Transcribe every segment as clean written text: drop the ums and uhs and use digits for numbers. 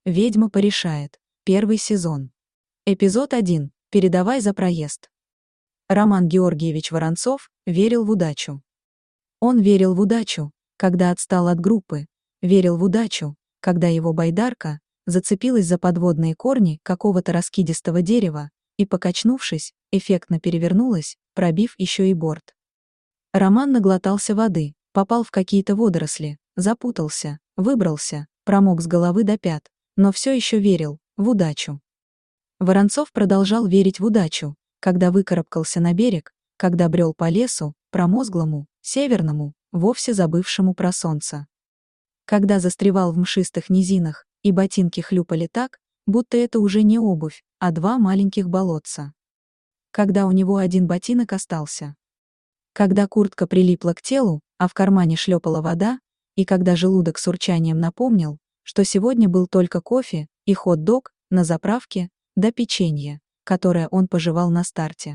Ведьма порешает. Первый сезон. Эпизод 1. Передавай за проезд. Роман Георгиевич Воронцов верил в удачу. Он верил в удачу, когда отстал от группы, верил в удачу, когда его байдарка зацепилась за подводные корни какого-то раскидистого дерева и, покачнувшись, эффектно перевернулась, пробив еще и борт. Роман наглотался воды, попал в какие-то водоросли, запутался, выбрался, промок с головы до пят, но все еще верил в удачу. Воронцов продолжал верить в удачу, когда выкарабкался на берег, когда брел по лесу, промозглому, северному, вовсе забывшему про солнце. Когда застревал в мшистых низинах, и ботинки хлюпали так, будто это уже не обувь, а два маленьких болотца. Когда у него один ботинок остался. Когда куртка прилипла к телу, а в кармане шлепала вода, и когда желудок с урчанием напомнил, что сегодня был только кофе и хот-дог на заправке, да печенье, которое он пожевал на старте.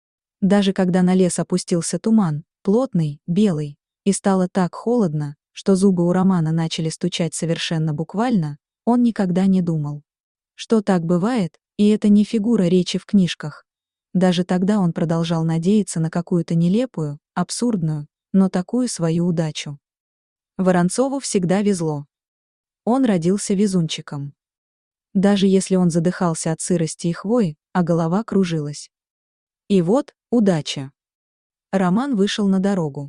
Даже когда на лес опустился туман, плотный, белый, и стало так холодно, что зубы у Романа начали стучать совершенно буквально, он никогда не думал, что так бывает, и это не фигура речи в книжках. Даже тогда он продолжал надеяться на какую-то нелепую, абсурдную, но такую свою удачу. Воронцову всегда везло. Он родился везунчиком. Даже если он задыхался от сырости и хвои, а голова кружилась. И вот, удача. Роман вышел на дорогу.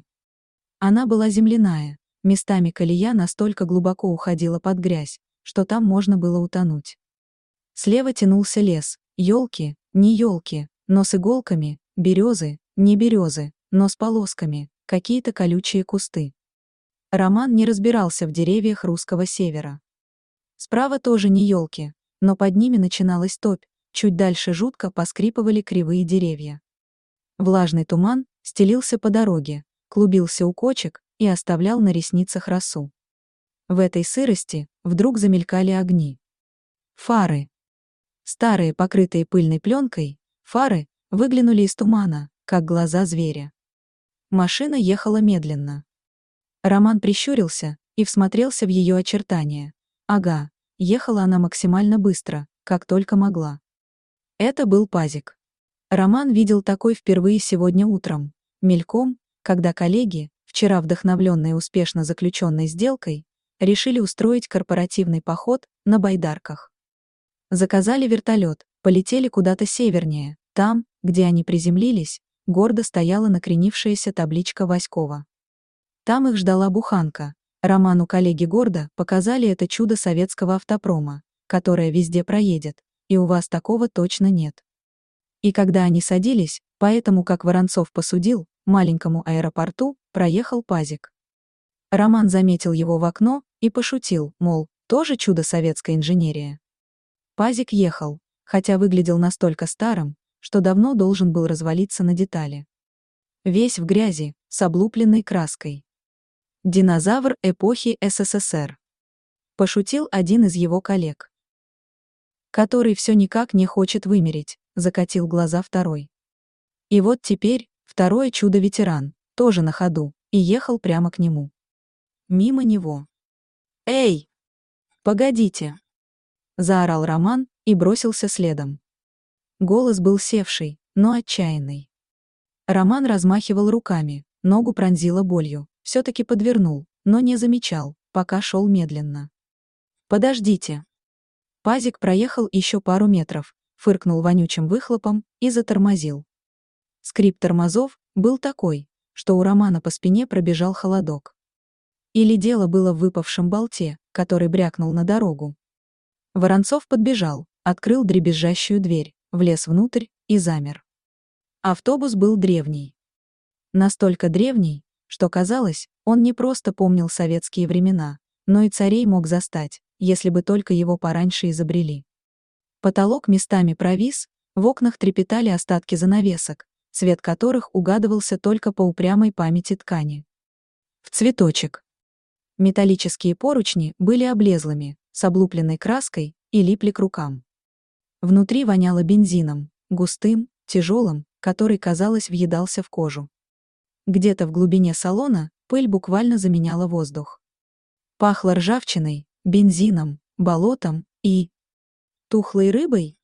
Она была земляная, местами колея настолько глубоко уходила под грязь, что там можно было утонуть. Слева тянулся лес, елки, не елки, но с иголками, березы, не березы, но с полосками, какие-то колючие кусты. Роман не разбирался в деревьях русского севера. Справа тоже не елки, но под ними начиналась топь, чуть дальше жутко поскрипывали кривые деревья. Влажный туман стелился по дороге, клубился у кочек и оставлял на ресницах росу. В этой сырости вдруг замелькали огни. Фары. Старые, покрытые пыльной пленкой, фары выглянули из тумана, как глаза зверя. Машина ехала медленно. Роман прищурился и всмотрелся в ее очертания. Ага, ехала она максимально быстро, как только могла. Это был пазик. Роман видел такой впервые сегодня утром, мельком, когда коллеги, вчера вдохновленные успешно заключенной сделкой, решили устроить корпоративный поход на байдарках. Заказали вертолет, полетели куда-то севернее, там, где они приземлились, гордо стояла накренившаяся табличка Васькова. Там их ждала буханка. Роману коллеги гордо показали это чудо советского автопрома, которое везде проедет, и у вас такого точно нет. И когда они садились, поэтому, как Воронцов посудил, маленькому аэропорту проехал пазик. Роман заметил его в окно и пошутил, мол, тоже чудо советской инженерии. Пазик ехал, хотя выглядел настолько старым, что давно должен был развалиться на детали. Весь в грязи, с облупленной краской. Динозавр эпохи СССР. Пошутил один из его коллег. Который все никак не хочет вымереть, закатил глаза второй. И вот теперь, второе чудо-ветеран, тоже на ходу, и ехал прямо к нему. Мимо него. «Эй! Погодите!» Заорал Роман и бросился следом. Голос был севший, но отчаянный. Роман размахивал руками, ногу пронзило болью, все-таки подвернул, но не замечал, пока шел медленно. «Подождите!» Пазик проехал еще пару метров, фыркнул вонючим выхлопом и затормозил. Скрип тормозов был такой, что у Романа по спине пробежал холодок. Или дело было в выпавшем болте, который брякнул на дорогу. Воронцов подбежал, открыл дребезжащую дверь, влез внутрь и замер. Автобус был древний. Настолько древний, что казалось, он не просто помнил советские времена, но и царей мог застать, если бы только его пораньше изобрели. Потолок местами провис, в окнах трепетали остатки занавесок, цвет которых угадывался только по упрямой памяти ткани. В цветочек. Металлические поручни были облезлыми, с облупленной краской и липли к рукам. Внутри воняло бензином, густым, тяжелым, который, казалось, въедался в кожу. Где-то в глубине салона пыль буквально заменяла воздух. Пахло ржавчиной, бензином, болотом и тухлой рыбой?